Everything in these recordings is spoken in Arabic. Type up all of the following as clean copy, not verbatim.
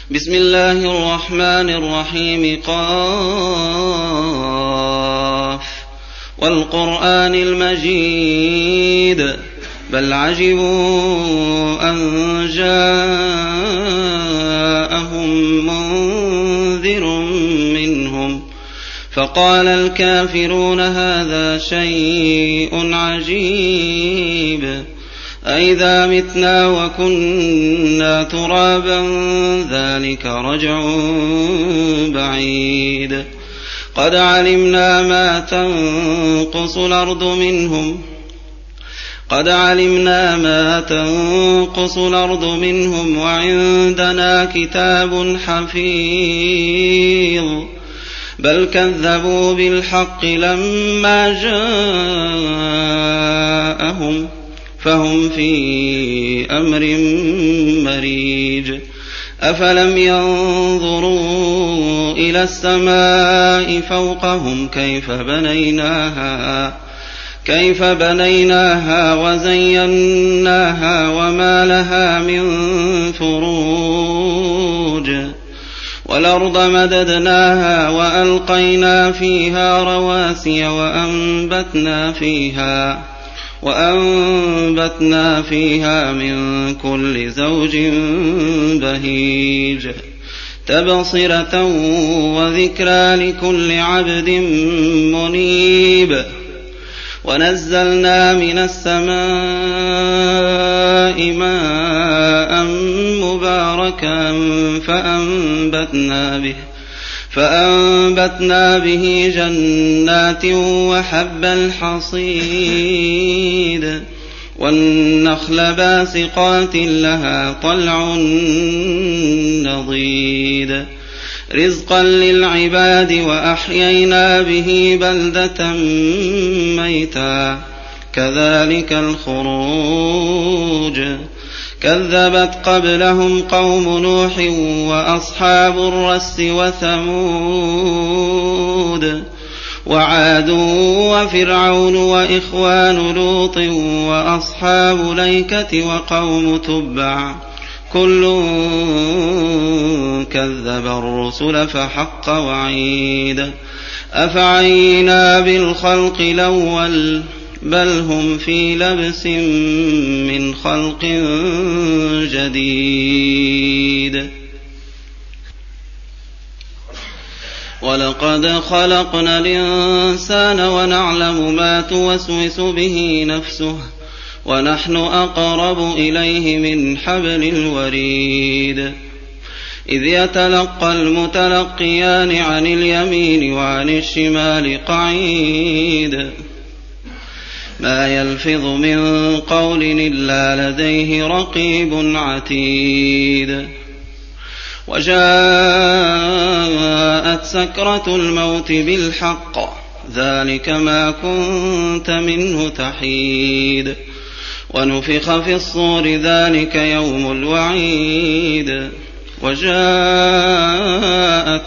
بسم الله الرحمن الرحيم. قاف والقرآن المجيد بل عجبوا أن جاءهم منذر منهم فقال الكافرون هذا شيء عجيب أئذا متنا وكنا ترابا ذلك رجع بعيد قد علمنا ما تنقص الأرض منهم وعندنا كتاب حفيظ بل كذبوا بالحق لما جاءهم فهم في أمر مريج أفلم ينظروا إلى السماء فوقهم كيف بنيناها وزيناها وما لها من فروج والأرض مددناها وألقينا فيها رواسي وأنبتنا فيها من كل زوج بهيج تبصرة وذكرى لكل عبد منيب ونزلنا من السماء ماء مباركا فأنبتنا به جنات وحب الحصيد والنخل باسقات لها طلع نضيد رزقا للعباد وأحيينا به بلدة ميتا كذلك الخروج كذبت قبلهم قوم نوح وأصحاب الرس وثمود وعاد وفرعون وإخوان لوط وأصحاب الأيكة وقوم تبع كل كذب الرسل فحق وعيد أفعينا بالخلق الأول بل هم في لبس من خلق جديد ولقد خلقنا الإنسان ونعلم ما توسوس به نفسه ونحن أقرب إليه من حبل الوريد إذ يتلقى المتلقيان عن اليمين وعن الشمال قعيد ما يلفظ من قول إلا لديه رقيب عتيد وجاءت سكرة الموت بالحق ذلك ما كنت منه تحيد ونفخ في الصور ذلك يوم الوعيد وجاءت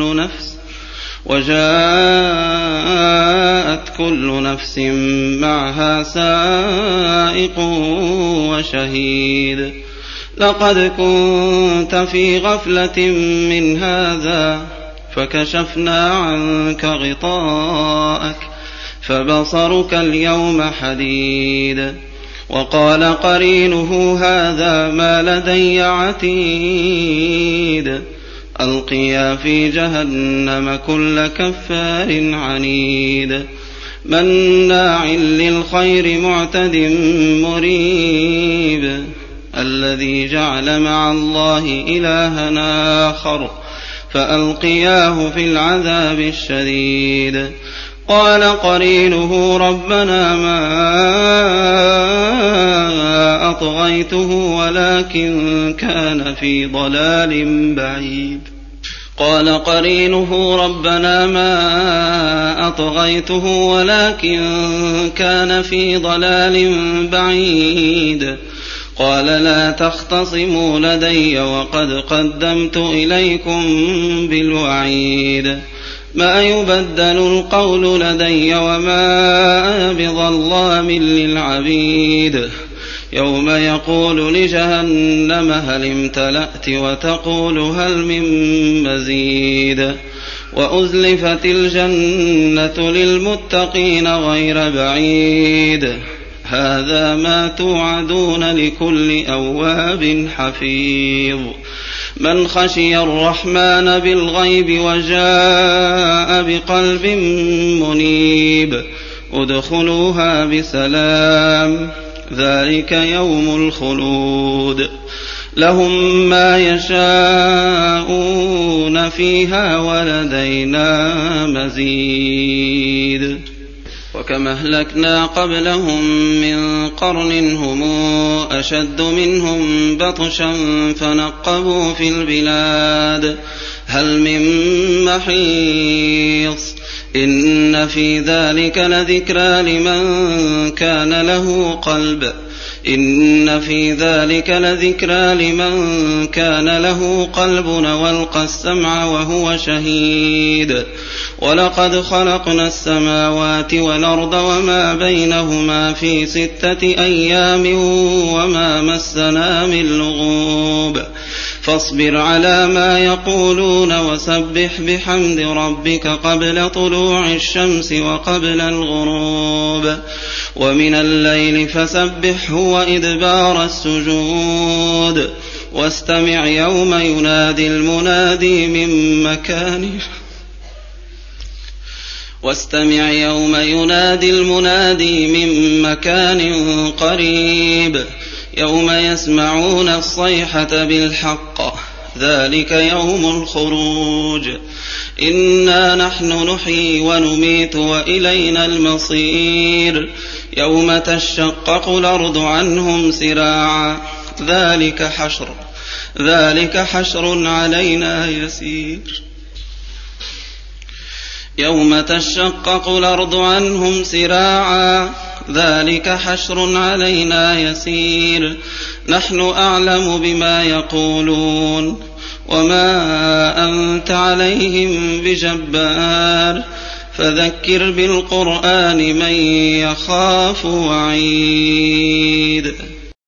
كل نفس معها سائق وشهيد لقد كنت في غفلة من هذا فكشفنا عنك غطاءك فبصرك اليوم حديد وقال قرينه هذا ما لدي عتيد ألقيا في جهنم كل كفار عنيد مناع للخير معتد مريب الذي جعل مع الله إلها آخر فألقياه في العذاب الشديد قال قرينه ربنا ما أطغيته ولكن كان في ضلال بعيد قال لا تختصموا لدي وقد قدمت إليكم بالوعيد ما يبدل القول لدي وما أنا بظلام للعبيد يوم يقول لجهنم هل امتلأت وتقول هل من مزيد وأزلفت الجنة للمتقين غير بعيد هذا ما توعدون لكل أواب حفيظ من خشي الرحمن بالغيب وجاء بقلب منيب ادخلوها بسلام ذلك يوم الخلود لهم ما يشاءون فيها ولدينا مزيد وكما أهلكنا قبلهم من قرن هم أشد منهم بطشا فنقبوا في البلاد هل من محيص إن في ذلك لذكرى لمن كان له قلب والقى السمع وهو شهيد ولقد خلقنا السماوات والأرض وما بينهما في 6 أيام وما مسنا من لغوب فاصبر على ما يقولون وسبح بحمد ربك قبل طلوع الشمس وقبل الغروب ومن الليل فسبحه وإدبار السجود واستمع يوم ينادي المنادي من مكان قريب يوم يسمعون الصيحة بالحق ذلك يوم الخروج إنا نحن نحيي ونميت وإلينا المصير يوم تشقق الأرض عنهم سراعا ذلك حشر علينا يسير يوم تشقق الأرض عنهم سراعا ذلك حشر علينا يسير نحن أعلم بما يقولون وما أنت عليهم بجبار فذكر بالقرآن من يخاف وعيد